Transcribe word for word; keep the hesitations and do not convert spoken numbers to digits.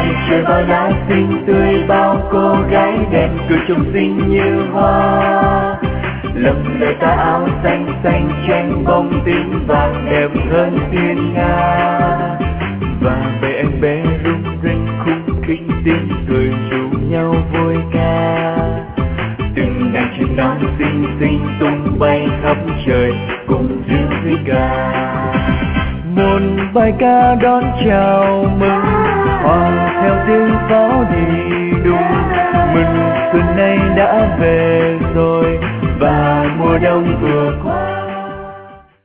trời bao lá xinh tươi, bao cô gái đẹp cười trông xinh như hoa. Lầm lời ta áo xanh xanh tranh bông tím vàng đẹp hơn thiên nga. Và về em bé rung rinh khung khinh tiếng cười rủ nhau vui ca. Từng đàn chim non xinh xinh tung bay khắp trời cùng ríu rít ca. Một bài ca đón chào mừng